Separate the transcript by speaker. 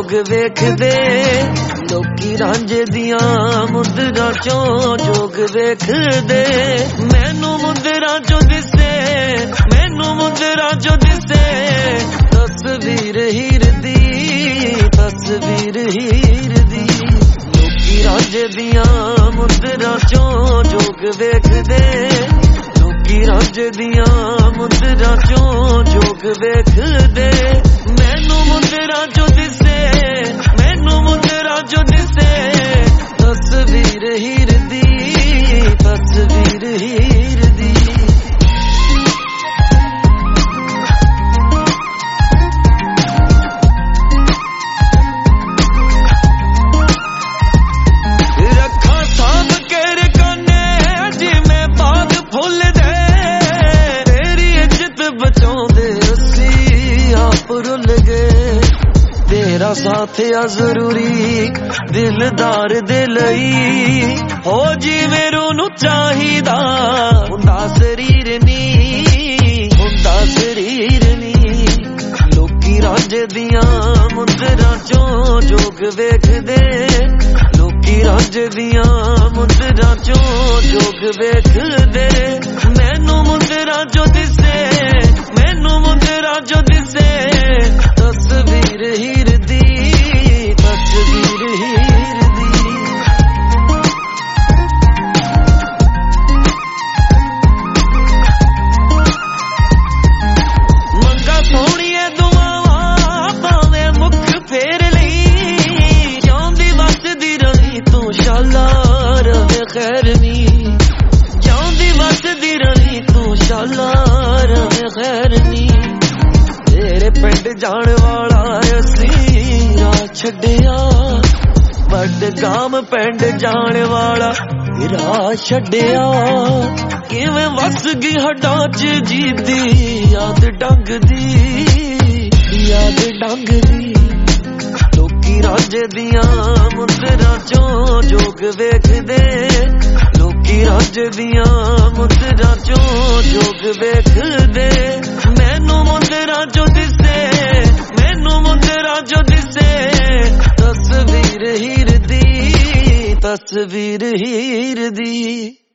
Speaker 1: जोग वेखदे लोकी रांझे दियां मुद्रां चों जोग वेखदे मैनू मुद्रां चों दिसे मैनू मुद्रां चों दिसे तस्वीर हीर दी तस्वीर हीर दी लोकी रांझे दियां मुद्रां चों जोग वेखदे लोकी रांझे दियां मुद्रां चों जोग वेखदे मैनू मुद्रां चों दिसे मैनू मुद्रां चों दिसे तस्वीर हीर दी तस्वीर हीर दी रखा साम केर कने जिवें बाग फुल दे तेरी इज्जत बचाउंदे असीं आप रुल गए तेरा साथ आ जरूरी दिलदार दे लई हो जिवें रूह नूं चाहीदा हुंदा शरीर नी हुंदा शरीर नी लोकी रांझे दियां मुद्रां चों जोग वेखदे लोकी रांझे दियां मुद्रां चों जोग वेखदे मैनू मुद्रां चों दिसे मैनू मुद्रां चों दिसे तस्वीर हीर दी तस्वीर हीर दी मंगा सोहणीए दुआवां भावें मुख फेर लई जांदी वसदी रही तू शाला रवे खैर नी जांदी वसदी रही तू शाला रवे खैर नी तेरे पिंड जाण वाला असीं राह छड्डिया बडगाम पिंड जाण वाला राह छड्डिया किवें वस गई हड्डां च जीदी याद डंग दी याद डंग दी लोकी रांझे दियां मुद्रां चों जोग वेखदे लोकी रांझे दियां मुद्रां चों जोग वेखदे मैनू मुद्रां चों दिसे मैनू मुद्रां चों दिसे तस्वीर हीर दी तस्वीर हीर दी।